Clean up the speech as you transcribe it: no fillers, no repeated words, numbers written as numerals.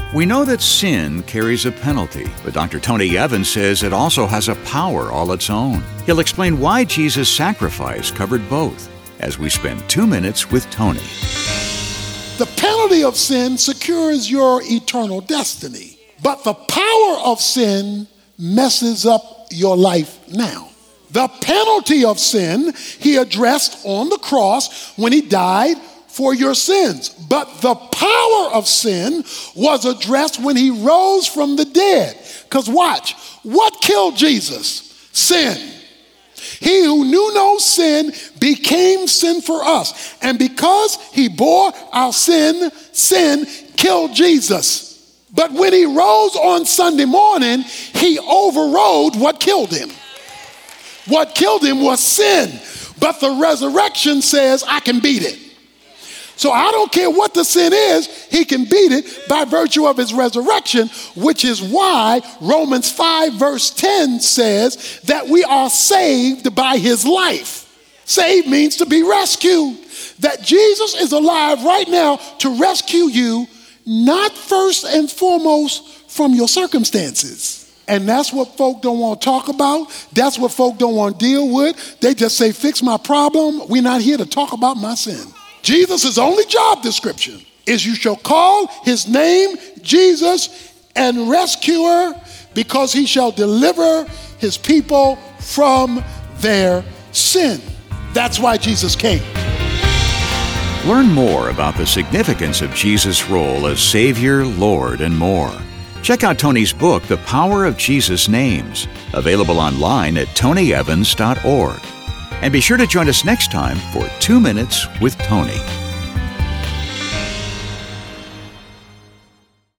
We know that sin carries a penalty, but Dr. Tony Evans says it also has a power all its own. He'll explain why Jesus' sacrifice covered both as we spend 2 minutes with Tony. The penalty of sin secures your eternal destiny, but the power of sin messes up your life now. The penalty of sin he addressed on the cross when he died for your sins. But the power of sin was addressed when he rose from the dead. Because watch, what killed Jesus? Sin. He who knew no sin became sin for us. And because he bore our sin, sin killed Jesus. But when he rose on Sunday morning, he overrode what killed him. What killed him was sin. But the resurrection says, I can beat it. So I don't care what the sin is, he can beat it by virtue of his resurrection, which is why Romans 5 verse 10 says that we are saved by his life. Saved means to be rescued. That Jesus is alive right now to rescue you, not first and foremost from your circumstances. And that's what folk don't want to talk about. That's what folk don't want to deal with. They just say, fix my problem. We're not here to talk about my sin. Jesus' only job description is you shall call his name Jesus and rescuer, because he shall deliver his people from their sin. That's why Jesus came. Learn more about the significance of Jesus' role as Savior, Lord, and more. Check out Tony's book, The Power of Jesus' Names, available online at tonyevans.org. And be sure to join us next time for 2 Minutes with Tony.